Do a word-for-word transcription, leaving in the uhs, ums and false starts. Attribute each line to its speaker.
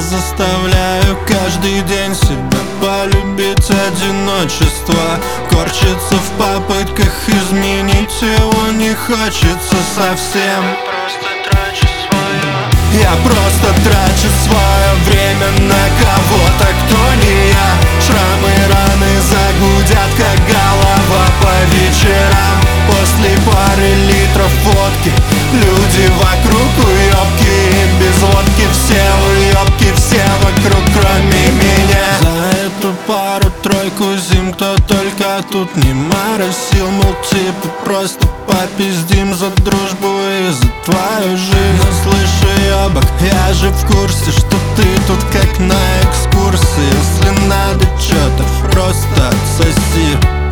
Speaker 1: заставляю каждый день себя полюбить одиночество. Корчится в попытках изменить его не хочется совсем. Я просто трачу свое время на кого-то, кто не я. Шрамы, раны загудят, как голова по вечерам. После пары литров водки люди вокруг уёбки, и без водки все уёбки, все вокруг, кроме меня. За эту пару-тройку зим кто только тут не моросил. Мол, типа просто попиздим за дружбу и за твою жизнь. Но слышь, ёбок, я же в курсе, что ты тут как на экскурсии. Если надо чё-то, просто отсоси.